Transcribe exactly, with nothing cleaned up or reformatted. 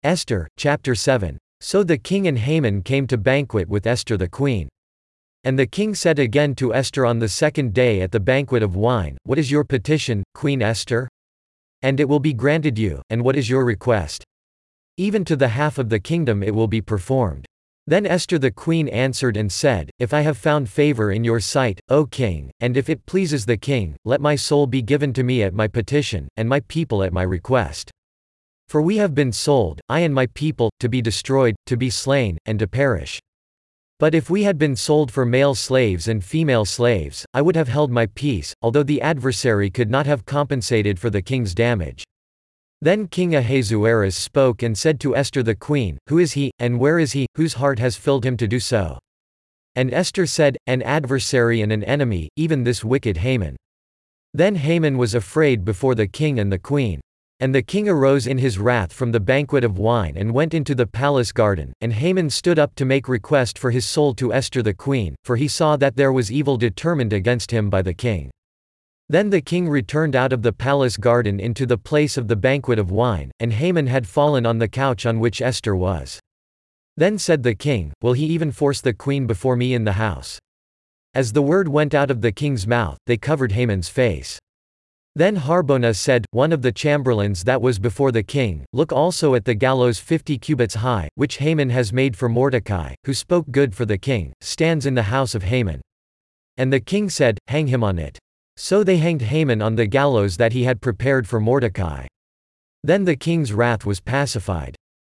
Esther, chapter seven. So the king and Haman came to banquet with Esther the queen. And the king said again to Esther on the second day at the banquet of wine, What is your petition, Queen Esther? And it will be granted you, and what is your request? Even to the half of the kingdom it will be performed. Then Esther the queen answered and said, If I have found favor in your sight, O king, and if it pleases the king, let my soul be given to me at my petition, and my people at my request. For we have been sold, I and my people, to be destroyed, to be slain, and to perish. But if we had been sold for male slaves and female slaves, I would have held my peace, although the adversary could not have compensated for the king's damage. Then King Ahasuerus spoke and said to Esther the queen, Who is he, and where is he, whose heart has filled him to do so? And Esther said, An adversary and an enemy, even this wicked Haman. Then Haman was afraid before the king and the queen. And the king arose in his wrath from the banquet of wine and went into the palace garden, and Haman stood up to make request for his soul to Esther the queen, for he saw that there was evil determined against him by the king. Then the king returned out of the palace garden into the place of the banquet of wine, and Haman had fallen on the couch on which Esther was. Then said the king, Will he even force the queen before me in the house? As the word went out of the king's mouth, they covered Haman's face. Then Harbona said, one of the chamberlains that was before the king, Look also at the gallows fifty cubits high, which Haman has made for Mordecai, who spoke good for the king, stands in the house of Haman. And the king said, Hang him on it. So they hanged Haman on the gallows that he had prepared for Mordecai. Then the king's wrath was pacified.